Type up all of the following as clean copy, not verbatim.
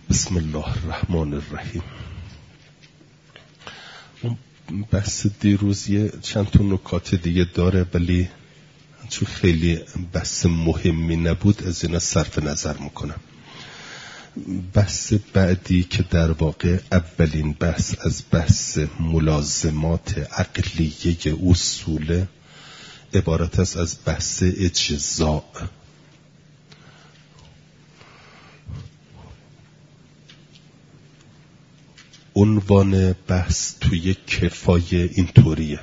بسم الله الرحمن الرحیم. بحث دیروز چند تا نکات دیگه داره، ولی چون خیلی بحث مهمی نبود از اینا صرف نظر میکنم. بحث بعدی که در واقع اولین بحث از بحث ملازمات عقلیه اصول عبارت است از بحث اجزاء. عنوان بحث توی کفایه اینطوریه: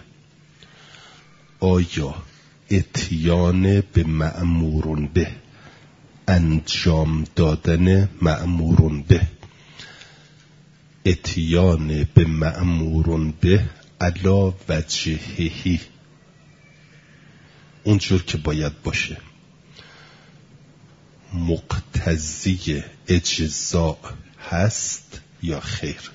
آیا اتیان به مأمورون به، انجام دادن مأمورون به، اتیان به مأمورون به علی وجههی، اونجور که باید باشه، مقتضی اجزاء هست یا خیر؟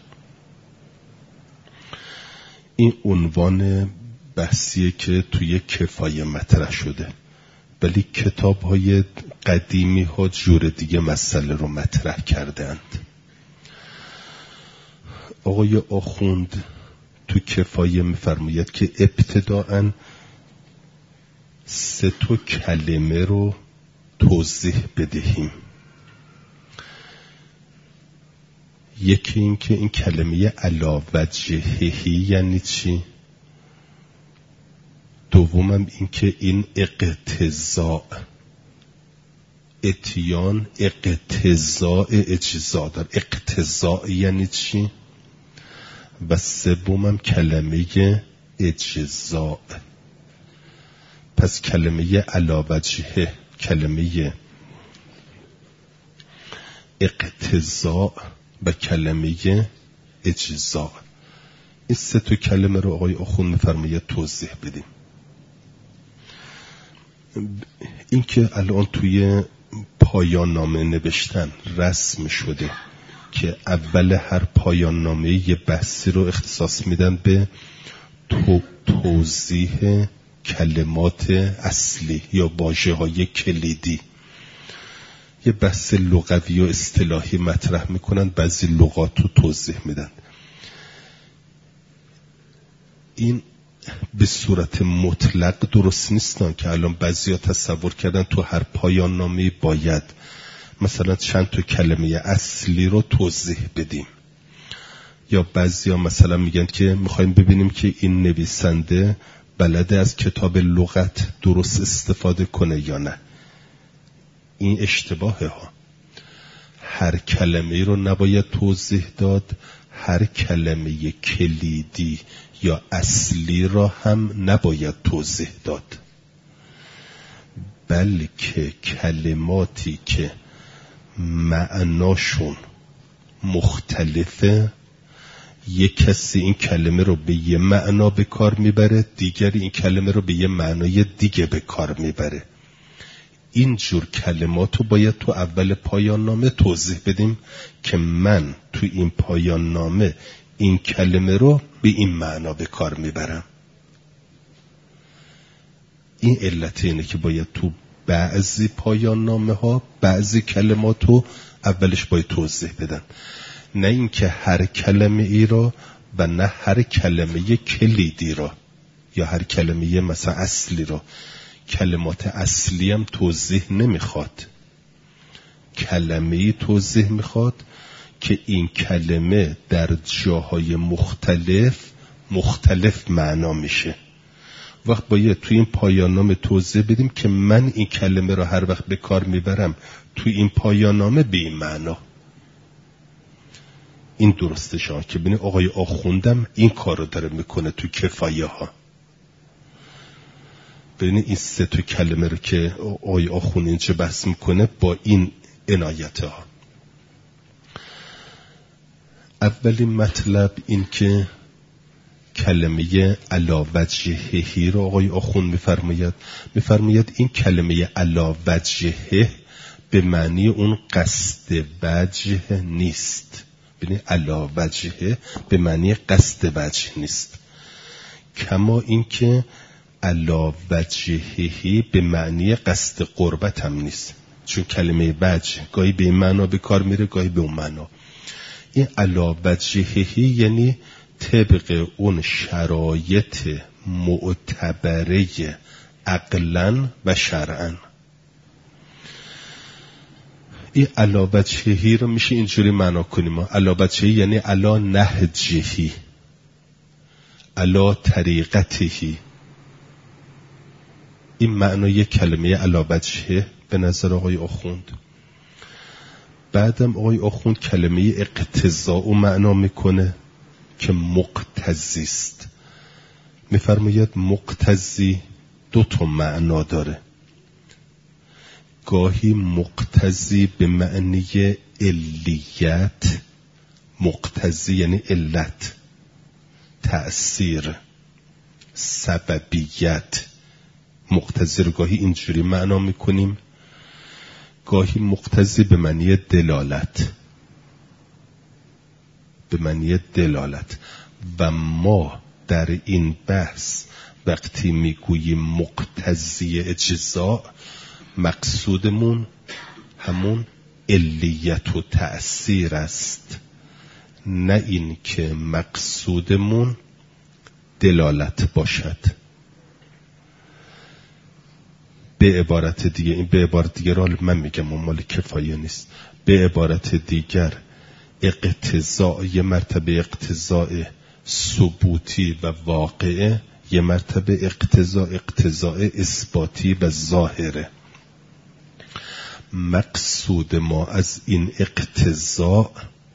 این عنوان بحثیه که توی کفایه مطرح شده، ولی کتاب‌های قدیمی ها جور دیگه مسئله رو مطرح کردند. آقای آخوند تو کفایه می‌فرماید که ابتداءً 3 کلمه رو توضیح بدهیم. یکی این که این کلمه علی وجههی یعنی چی؟ دومم این که این اقتضاء، اتیان اقتضاء اجزاء دار، اقتضاء یعنی چی؟ و سومم کلمه اجزاء. پس کلمه علی وجهه، کلمه اقتضاء و کلمه اجزاء، این 3 کلمه رو آقای آخوند می‌فرماید توضیح بدیم. این که الان توی پایان نامه نوشتن رسم شده که اول هر پایان نامه یه بحثی رو اختصاص میدن به توضیح کلمات اصلی یا واژه‌های کلیدی. یه بحث لغوی و اصطلاحی مطرح میکنن، بعضی لغات رو توضیح میدن. این به صورت مطلق درست نیستن که الان بعضیا تصور کردن تو هر پایان نامه باید مثلا چند تا کلمه اصلی رو توضیح بدیم، یا بعضیا مثلا میگن که میخوایم ببینیم که این نویسنده بلده از کتاب لغت درست استفاده کنه یا نه. این اشتباهه ها. هر کلمه رو نباید توضیح داد، هر کلمه کلیدی یا اصلی را هم نباید توضیح داد، بلکه کلماتی که معناشون مختلفه، یک کسی این کلمه رو به یه معنا به کار میبره، دیگری این کلمه رو به یه معنای دیگه به کار میبره. اینجور کلمات رو باید تو اول پایان نامه توضیح بدیم که من تو این پایان نامه این کلمه رو به این معنا به کار میبرم. این علت اینه که باید تو بعضی پایان نامه ها بعضی کلمات رو اولش باید توضیح بدن، نه اینکه هر کلمه ای را و نه هر کلمه کلیدی را یا هر کلمه مثلا اصلی را. کلمات اصلی هم توضیح نمیخواد، کلمه‌ای توضیح میخواد که این کلمه در جاهای مختلف معنا میشه. وقت باید توی این پایان نامه توضیح بدیم که من این کلمه رو هر وقت به کار میبرم توی این پایان نامه به این معنا. این درسته شما که ببینید آقای آخوندم این کار رو داره میکنه تو کفایه ها. ببینید این 3 کلمه رو که آقای آخوند اینجا بحث میکنه با این عنایت ها. اولین مطلب این که کلمه علی وجههی رو آقای آخوند میفرماید این کلمه علی وجهه به معنی اون قصد وجه نیست. ببینید علی وجهه به معنی قصد وجه نیست، کما این که علی وجههی به معنی قصد قربت هم نیست. چون کلمه وجه گاهی به این معنا به کار میره گاهی به اون معنا. این علی وجهه یعنی طبق اون شرایط معتبره عقلاً و شرعاً. این علی وجهه رو میشه اینجوری معنا کنیم. علی وجهه یعنی علی نهجه، علی طریقته. این معنای کلمه علی وجهه به نظر آقای آخوند. بعدم آقای آخوند کلمه اقتضاء و معنا میکنه که مقتضی است. میفرماید مقتضی دو تا معنا داره. گاهی مقتضی به معنی علیت، مقتضی یعنی علت، تأثیر، سببیت. مقتضی رو گاهی اینجوری معنا میکنیم، گاهی مقتضی به معنی دلالت، به معنی دلالت. و ما در این بحث وقتی میگوییم مقتضی اجزاء، مقصودمون همون علیت و تأثیر است، نه این که مقصودمون دلالت باشد. به عبارت دیگه، این به عبارت دیگر حال من میگم مال کفایه نیست. به عبارت دیگر اقتضاء یه مرتبه اقتضاء ثبوتی و واقعه، یه مرتبه اقتضاء اثباتی و ظاهره. مقصود ما از این اقتضاء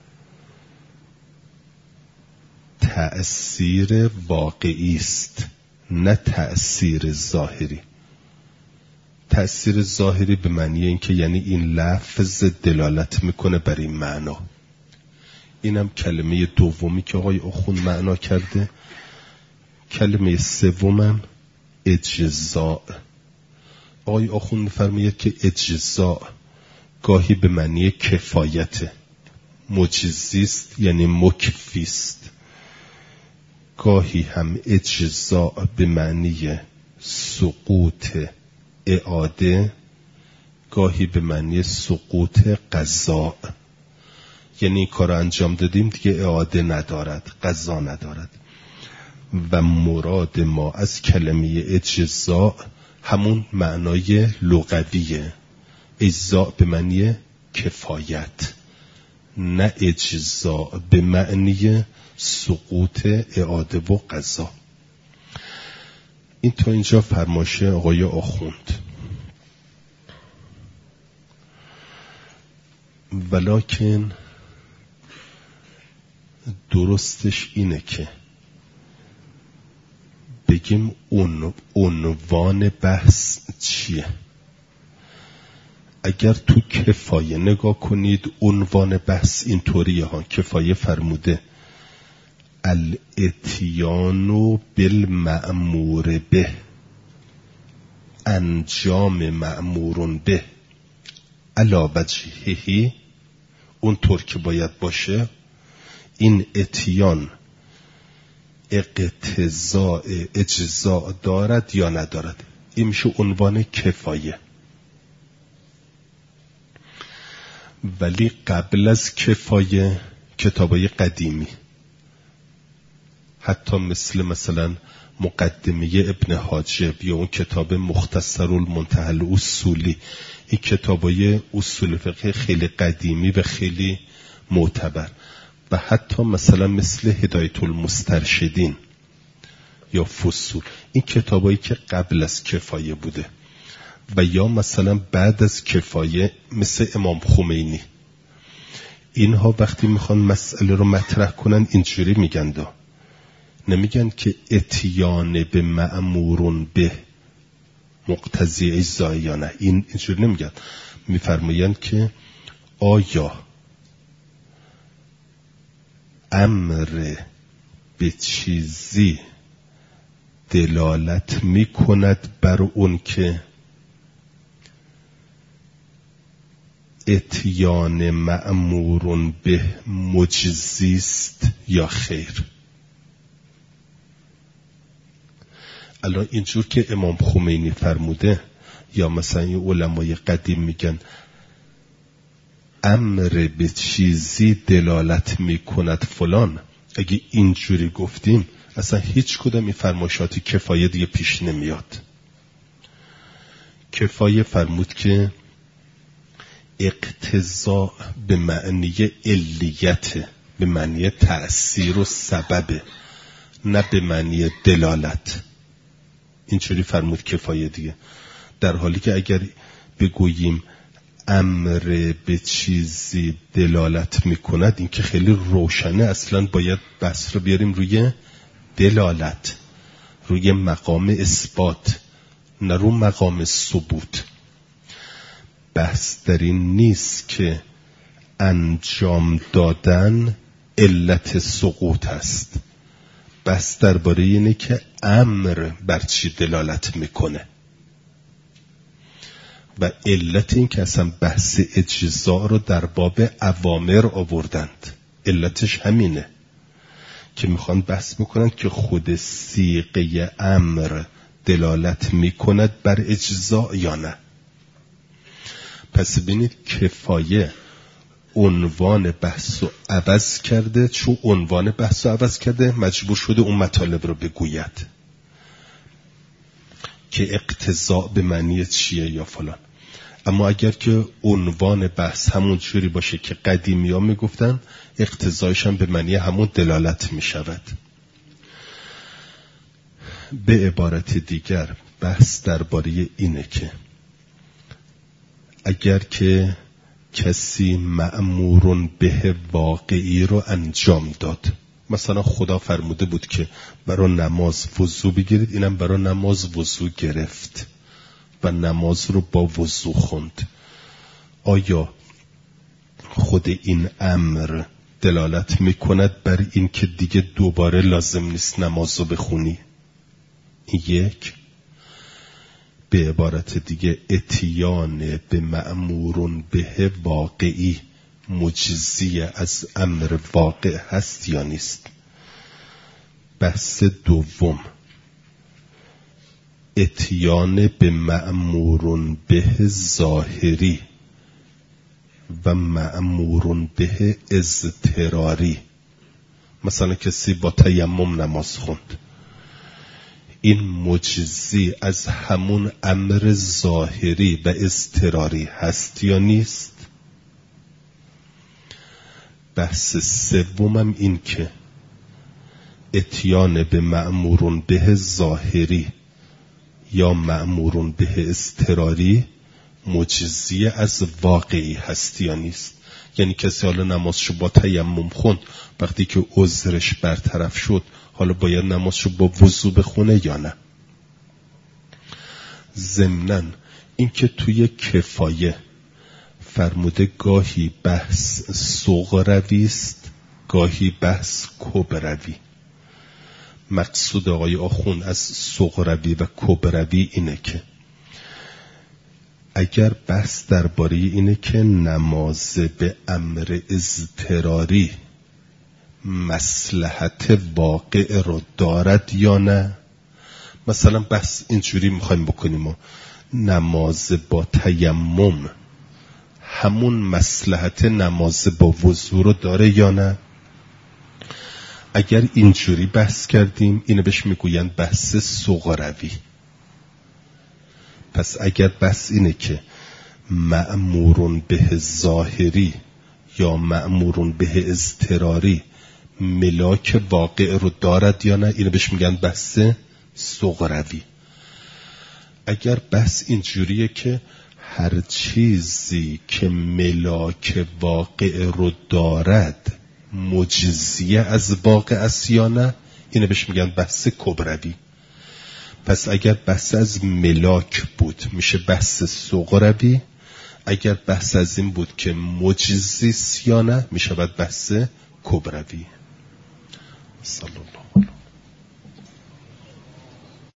تأثیر واقعی است، نه تأثیر ظاهری. تأثیر ظاهری به معنی این که یعنی این لفظ دلالت میکنه بر این معنا. اینم کلمه دومی که آقای آخوند معنا کرده. کلمه سومم اجزاء. آقای آخوند میفرماید که اجزاء گاهی به معنی کفایت، مجزیست یعنی مکفیست. گاهی هم اجزاء به معنی سقوط اعاده، گاهی به معنی سقوط قضا. یعنی این کار انجام دادیم دیگه اعاده ندارد، قضا ندارد. و مراد ما از کلمه اجزاء همون معنای لغویه. اجزاء به معنی کفایت، نه اجزاء به معنی سقوط اعاده و قضا. این تا اینجا فرمایش آقای آخوند. ولکن درستش اینه که بگیم عنوان بحث چیه. اگر تو کفایه نگاه کنید عنوان بحث اینطوریه ها. کفایه فرموده الاتیان بالمأمور به، انجام مأمورون به علی وجهه، اونطور که باید باشه. این اتیان اقتضاء اجزاء دارد یا ندارد؟ این میشه عنوان کفایه. ولی قبل از کفایه کتابای قدیمی، حتی مثلا مقدمه ابن حاجب یا اون کتاب مختصر المنتهى الاصولی، این کتابای اصول فقه خیلی قدیمی و خیلی معتبر، و حتی مثل هدایت المسترشدین یا فصول، این کتابایی که قبل از کفایه بوده. و یا مثلا بعد از کفایه مثل امام خمینی، اینها وقتی میخوان مسئله رو مطرح کنن اینجوری میگن دا، نمیگن که اتیان به مأمورون به مقتضی اجزاء یا نه، اینجوری نمیگن. میفرماین که آیا امر به چیزی دلالت میکند بر اون که اتیان مأمورون به مجزیست یا خیر؟ الان اینجور که امام خمینی فرموده، یا مثلا این علمای قدیم میگن امر به چیزی دلالت میکند فلان، اگه اینجوری گفتیم اصلا هیچ کدام این فرمایشات کفایه دیگه پیش نمیاد. کفایه فرمود که اقتضاء به معنی علیت، به معنی تأثیر و سبب، نه به معنی دلالت. اینجوری فرمود کفایه دیگه. در حالی که اگر بگوییم امر به چیزی دلالت میکند، این که خیلی روشنه، اصلا باید بحث رو بیاریم روی دلالت، روی مقام اثبات، نه رو مقام ثبوت. بحث در این نیست که انجام دادن علت سقوط است، بحث درباره اینه که امر بر چی دلالت میکنه و علت این که اصلا بحث اجزا رو در باب اوامر آوردند. علتش همینه که میخوان بحث میکنند که خود صیغه امر دلالت میکند بر اجزا یا نه. پس ببینید کفایه عنوان بحث رو عوض کرده، چون عنوان بحث رو عوض کرده مجبور شده اون مطالب رو بگوید که اقتضاء به معنی چیه یا فلان. اما اگر که عنوان بحث همون جوری باشه که قدیمی ها میگفتن، اقتضایش هم به معنی همون دلالت میشود. به عبارت دیگر بحث درباره اینه که اگر که کسی مأمورون به واقعی رو انجام داد، مثلا خدا فرموده بود که برای نماز وضو بگیرید، اینم برای نماز وضو گرفت و نماز رو با وضو خوند، آیا خود این امر دلالت میکند بر این که دیگه دوباره لازم نیست نماز رو بخونی؟ یک. به عبارت دیگه اتیان به مأمورون به واقعی مجزی از امر واقع هست یا نیست؟ بحث دوم، اتیان به مأمورون به ظاهری و مأمورون به اضطراری. مثلا کسی با تیمم نماز خوند، این مجزی از همون امر ظاهری و اضطراری هست یا نیست؟ بحث سومم این که اتیان به مأمورون به ظاهری یا مأمورون به اضطراری مجزی از واقعی هست یا نیست؟ یعنی کسی حالا نمازشو با تیمم خوند، وقتی که عذرش برطرف شد حالا باید نمازشو با وضو بخونه یا نه؟ ضمناً این که توی کفایه فرموده گاهی بحث صغروی است، گاهی بحث کبروی. مقصود آقای آخوند از صغروی و کبروی اینه که اگر بحث درباره اینه که نماز به امر اضطراری مصلحت واقع رو دارد یا نه، مثلا بحث اینجوری میخوایم بکنیم نماز با تیمم همون مصلحت نماز با وضو رو داره یا نه، اگر اینجوری بحث کردیم اینو بهش میگویند بحث صغروی. پس اگر بحث اینه که مأمورون به ظاهری یا مأمورون به اضطراری ملاک واقع رو دارد یا نه، اینو بهش میگن بحث صغروی. اگر بحث اینجوریه که هر چیزی که ملاک واقع رو دارد مجزیه از واقع است یا نه، اینو بهش میگن بحث کبروی. پس اگر بحث از ملاک بود میشه بحث صغروی، اگر بحث از این بود که مجزی است یا نه میشه بحث کبروی. صلی الله